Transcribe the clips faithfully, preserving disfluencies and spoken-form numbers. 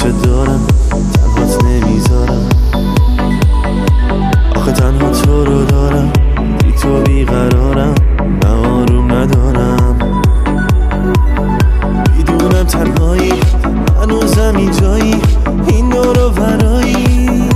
دوست دارم تنهات نمیذارم، آخه تنها تو رو دارم، بی تو بیقرارم، نه آروم ندارم. میدونم تنهایی هنوزم اینجایی، این دور و برایی،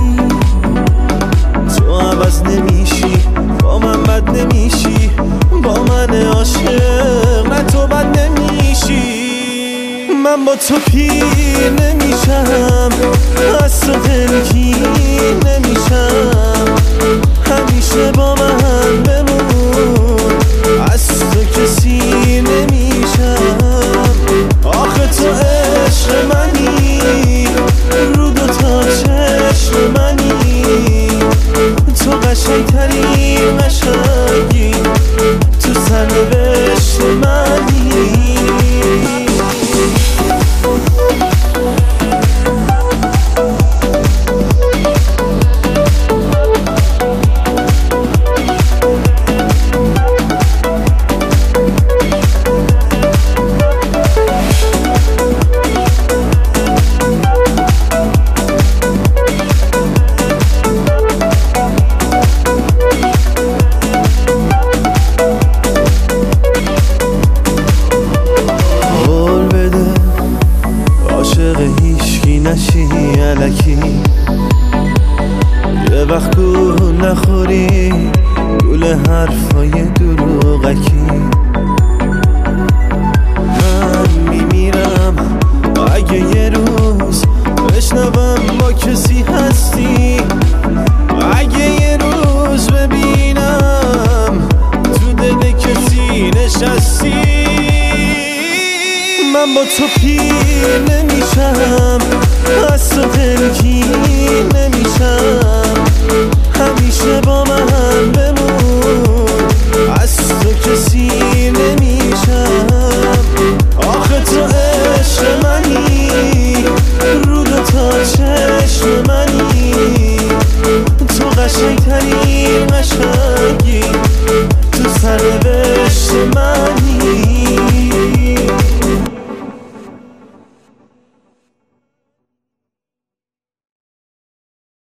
تو عوض نمیشی، با من بد نمیشی، با من عاشق نه تو بد نمیشی. من با تو پیر نمیشم، از تو دلگیر نمیشم، همیشه با من بمون، از تو کسی نمیشم. آخه تو عشق منی، رو دو تا چشم منی، تو قشنگترین قشنگی تو سرنوشت منی. هیچکی نشی الکی، یه وقت گول نخوری گول حرفای دروغکی. من میمیرم اگه یه روز بشنوم با کسی هستی، اگه یه روز ببینم تو دل کسی نشستی. من با تو پیر نمیشم، از تو دلگیر نمیشم، همیشه با من